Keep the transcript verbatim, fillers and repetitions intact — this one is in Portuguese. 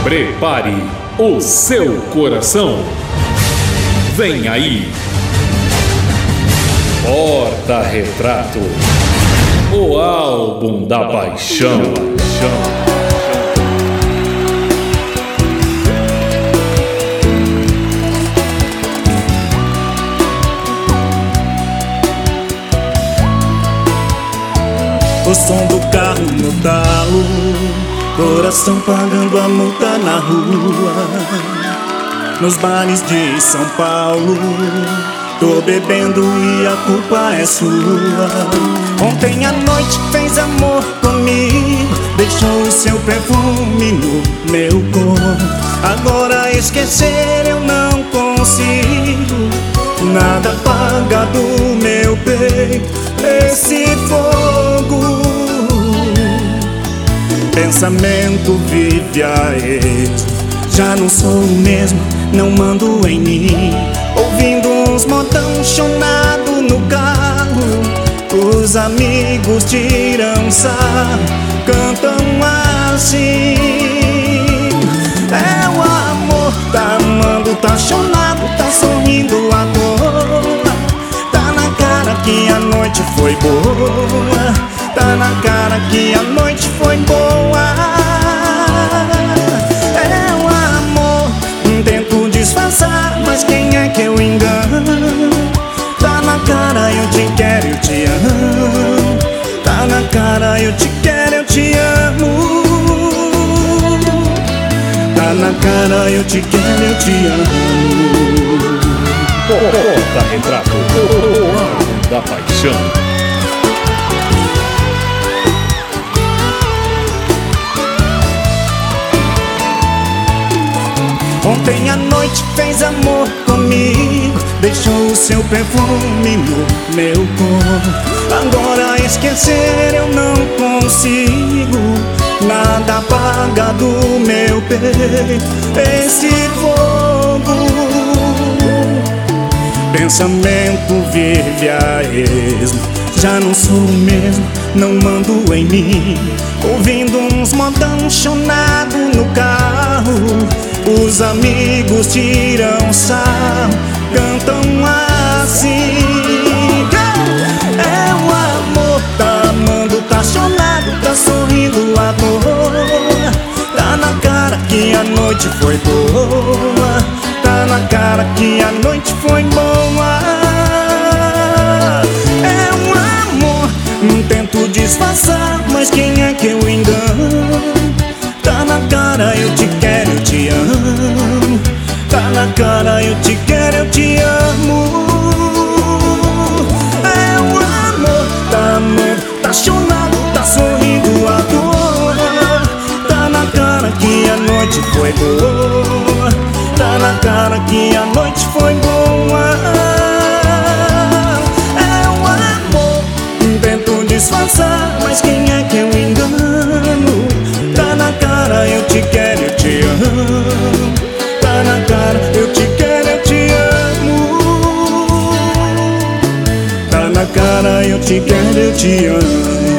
Prepare o seu coração. Vem aí. Porta-retrato. O álbum da paixão. O som do carro no talo, coração pagando a multa na rua. Nos bares de São Paulo, tô bebendo e a culpa é sua. Ontem à noite fez amor comigo, deixou o seu perfume no meu corpo. Agora esquecer eu não consigo, nada apaga do meu peito esse fogo. Pensamento vive a esmo, já não sou o mesmo, não mando em mim. Ouvindo uns modão chonado no carro, os amigos tiram sarro, cantam assim. É o amor, tá amando, tá chonado, tá sorrindo à toa. Tá na cara que a noite foi boa, tá na cara que a noite foi boa. É o amor, tento disfarçar, mas quem é que eu engano? Tá na cara, eu te quero, eu te amo. Tá na cara, eu te quero, eu te amo. Tá na cara, eu te quero, eu te amo. Porta-retrato. O álbum da paixão. Ontem à noite fez amor comigo, deixou o seu perfume no meu corpo. Agora esquecer eu não consigo, nada apaga do meu peito esse fogo. Pensamento vive a esmo, já não sou o mesmo, não mando em mim. Ouvindo uns modão chonado no carro, os amigos tiram sarro, cantam assim. É o amor, tá amando, tá chonado, tá sorrindo à toa. Tá na cara que a noite foi boa, tá na cara que a noite foi boa. É um amor, tento disfarçar, mas quem é que eu engano? Tá na cara, eu te quero, eu te amo. Tá na cara, eu te quero, eu te amo. É o amor, tá amando, tá chonado, tá sorrindo à toa. Tá na cara que a noite foi boa, tá na cara que a noite foi boa. É o amor, tento disfarçar, mas quem é que eu engano? Tá na cara, eu te quero, eu te amo. Tá na cara, eu te quero, eu te amo. Tá na cara, eu te quero, eu te amo.